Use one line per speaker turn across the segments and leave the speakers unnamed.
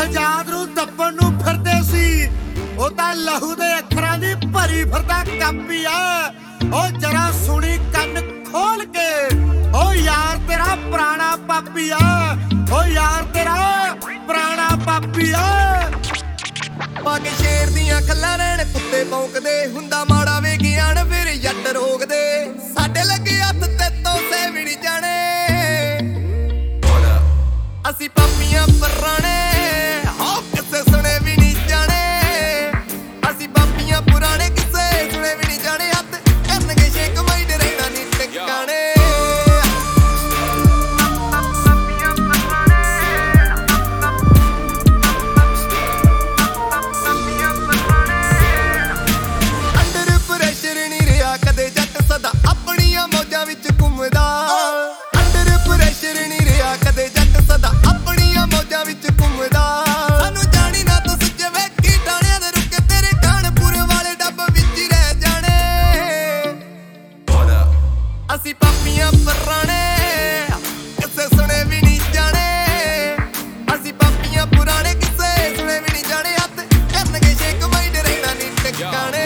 ਸ਼ਹਿਜ਼ਾਦ ਨੂੰ ਦੱਬਣ ਨੂੰ ਫਿਰਦੇ ਸੀ, ਉਹ ਤਾਂ ਲਹੂ ਦੇ ਅੱਖਰਾਂ ਦੀ ਭਰੀ ਫਿਰਦਾ ਕਾਪੀ ਆ। ਉਹ ਜਰਾ ਸੁਣੀ ਕੰਨ ਖੋਲ ਕੇ, ਉਹ ਯਾਰ ਤੇਰਾ ਪੁਰਾਣਾ ਪਾਪੀ ਆ, ਉਹ ਯਾਰ ਤੇਰਾ ਪੁਰਾਣਾ ਪਾਪੀ ਆ।
ਪਾ ਕੇ ਸ਼ੇਰ ਦੀਆਂ ਖੱਲਾਂ ਰਹਿਣ ਕੁੱਤੇ ਭੌਂਕਦੇ, ਹੁੰਦਾ ਮਾੜਾ ਵੇ ਗਿਆਨ ਫਿਰ ਜੱਟ ਰੋਕਦੇ। ਸਾਡੇ ਲੱਗੇ ਹੱਥ ਤੇ ਤੋਸੇ ਵੀ ਨਹੀਂ ਜਾਣੇ, ਅਸੀਂ ਪਾਪੀਆਂ ਪੁਰਾਣੇ, ਹੋ ਕਿਸੇ ਸੁਣੇ ਵੀ ਨਹੀਂ ਜਾਣੇ। ਅਸੀਂ ਪਾਪੀਆਂ ਪੁਰਾਣੇ, ਕਿਸੇ ਸੁਣੇ ਵੀ ਨਹੀਂ ਜਾਣੇ। ਹੱਥ ਕਰਨਗੇ ਸ਼ੇਕ ਮਾਈ ਦੇ ਰਹਿਣਾ ਨਹੀਂ ਟਿਕਾਣੇ। ਅੰਡਰ ਪ੍ਰੈਸ਼ਰ ਨਹੀਂ ਰਿਹਾ ਕਦੇ ਜੱਟ, ਸਦਾ ਆਪਣੀਆਂ ਮੌਜਾਂ ਵਿੱਚ ਘੁੰਮਦਾ। ਅੰਡਰ ਪ੍ਰੈਸ਼ਰ ਨਹੀਂ ਰਿਹਾ ਕਦੇ ਜੱਟ, ਸਦਾ ਆਪਣੀਆਂ ਮੌਜਾਂ ਵਿੱਚ ਘੁੰਮਦਾ। ਸਾਨੂੰ ਜਾਣੀ ਨਾ ਤੂੰ ਸੁੱਜੇ ਵੇਖੀ ਟਾਣਿਆਂ ਦੇ ਰੁਕੇ, ਤੇਰੇ ਕਾਨਪੁਰ ਵਾਲੇ ਡੱਬ ਵਿੱਚ ਹੀ ਰਹਿ ਜਾਣੇ। ਅਸੀਂ ਪਾਪੀਆਂ ਪੁਰਾਣੇ, ਕਿਸੇ ਸੁਣੇ ਵੀ ਨਹੀਂ ਜਾਣੇ। ਅਸੀਂ ਪਾਪੀਆਂ ਪੁਰਾਣੇ, ਕਿਸੇ ਸੁਣੇ ਵੀ ਨਹੀਂ ਜਾਣੇ। ਹੱਥ ਕਰਨਗੇ ਸ਼ੇਕ ਮਾਈ ਦੇ ਰਹਿਣਾ ਨਹੀਂ ਟਿਕਾਣੇ।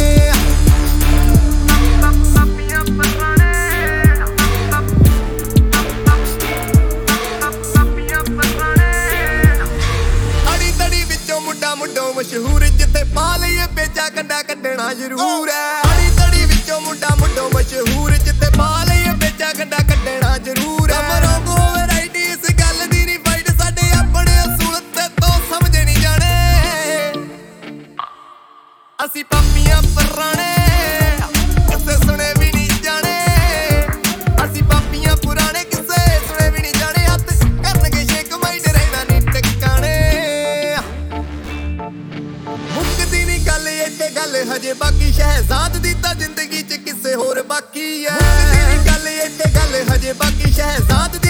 ਮੁੰਡੋਂ ਮਸ਼ਹੂਰ, ਜਿੱਥੇ ਪਾ ਲਈਏ ਪੇਚਾ ਕੰਡਾ ਕੱਢਣਾ ਜ਼ਰੂਰ ਹੈ। ਆੜੀ ਤੜੀ ਵਿੱਚੋਂ ਮੁੰਡੋਂ ਮਸ਼ਹੂਰ, ਜਿੱਥੇ ਪਾ ਲਈਏ ਪੇਚਾ ਕੰਡਾ ਕੱਢਣਾ ਜ਼ਰੂਰ ਹੈ। ਕਮਰੋਂ ਕੋ ਵੈਰਾਈਟੀ, ਇਸ ਗੱਲ ਦੀ ਨਹੀਂ ਫਾਈਟ। ਸਾਡੇ ਆਪਣੇ ਅਸੂਲ ਤੇ ਤੋਂ ਸਮਝ ਨਹੀਂ ਜਾਣੇ। ਅਸੀਂ ਪਾਪੀਆਂ ਪੁਰਾਣੇ, ਕਿਸੇ ਸੁਣੇ ਵੀ ਨਹੀਂ ਜਾਣੇ। ਅਸੀਂ ਪਾਪੀਆਂ ਪੁਰਾਣੇ, ਕਿਸੇ ਸੁਣੇ ਵੀ ਨਹੀਂ ਜਾਣੇ। ਹੱਥ ਕਰਨਗੇ ਸ਼ੇਕ ਮਾਈ ਦੇ ਰਹਿਣਾ ਨਹੀਂ ਟਿਕਾਣੇ। ਮੁੱਕਦੀ ਨੀ ਗੱਲ ਇੱਥੇ ਗੱਲ ਹਜੇ ਬਾਕੀ, ਸ਼ਹਿਜ਼ਾਦ ਦੀ ਤਾਂ ਜ਼ਿੰਦਗੀ 'ਚ ਕਿਸੇ ਹੋਰ ਬਾਕੀ ਐ। ਮੁੱਕਦੀ ਨੀ ਗੱਲ ਇੱਥੇ ਗੱਲ ਹਜੇ ਬਾਕੀ, ਸ਼ਹਿਜ਼ਾਦ ਦੀ